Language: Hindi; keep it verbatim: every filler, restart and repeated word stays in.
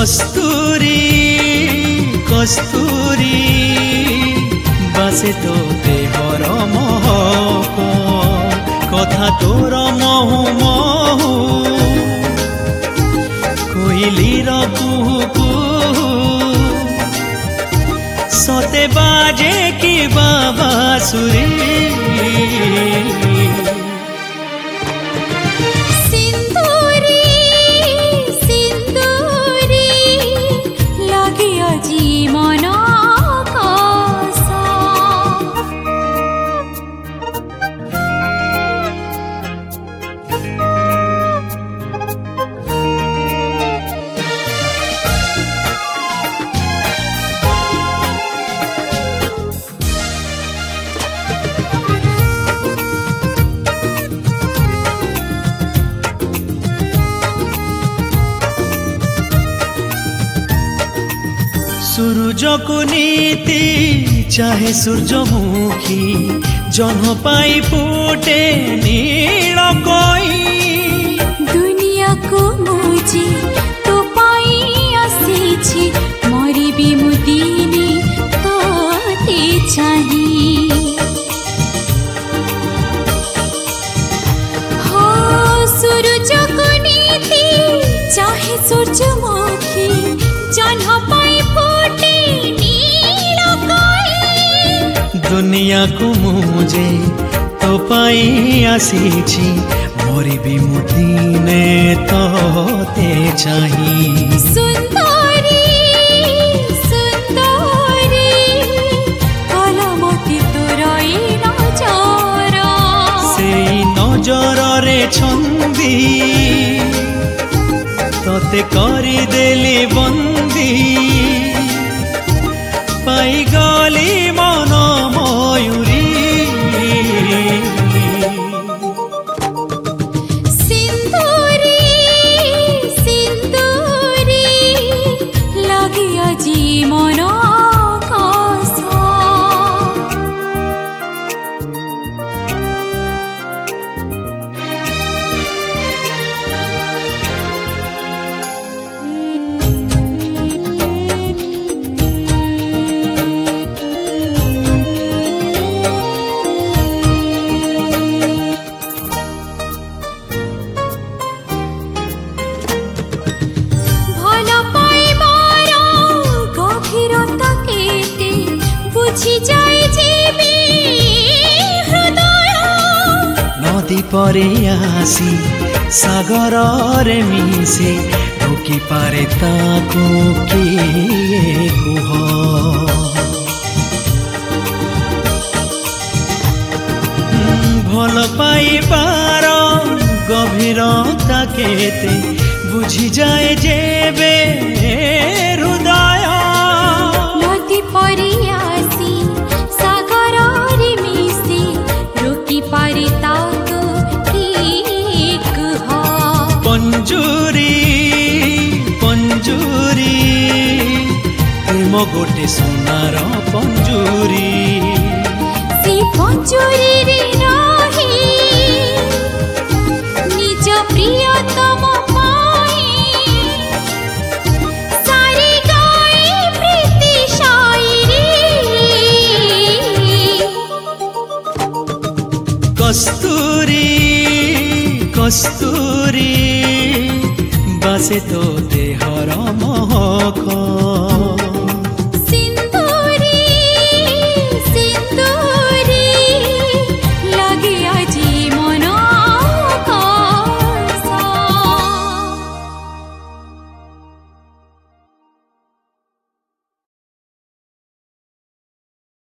कस्तूरी कस्तूरी बासे तो देहर महक कथा तोर महु महु कोइलीर कुहू कुहू सते बाजे कि बाबा सुरी सूरज को नीति चाहे सूरजमुखी जन्ह पाई फुटे नील कोई दुनिया को मुझे तो पाई आसीछि मरी भी मुदीनी तो ते चाही हो सूरज को नीति चाहे सूरजमुखी जन्ह पाई दुनिया को मुझे तो पाई आसीछि मोरी भी मुदीने तो ते चाही सुंदरी सुंदरी कलमती तोरई नजर सेई नजर रे छंदी तोते करी देली बंदी पाई गली मन मयूरी सिंदूरी सिंदूरी लगे आजी मन नदी परे आसी सागर रे मिसे ढोकी पारे ताको किए कुह भल पाइबार गभीरता केते बुझी जाए जेबे हृदय नदी परे आसी सागर रे मिसे ढोकी पारे ताको पंजूरी पंजूरी प्रेम गोटे सोनार पंजूरी से पंजूरी रे रही निज प्रियतम पाई सारी गाए प्रीति शायरी कस्तूरी कस्तूरी बासे तो देहर महक।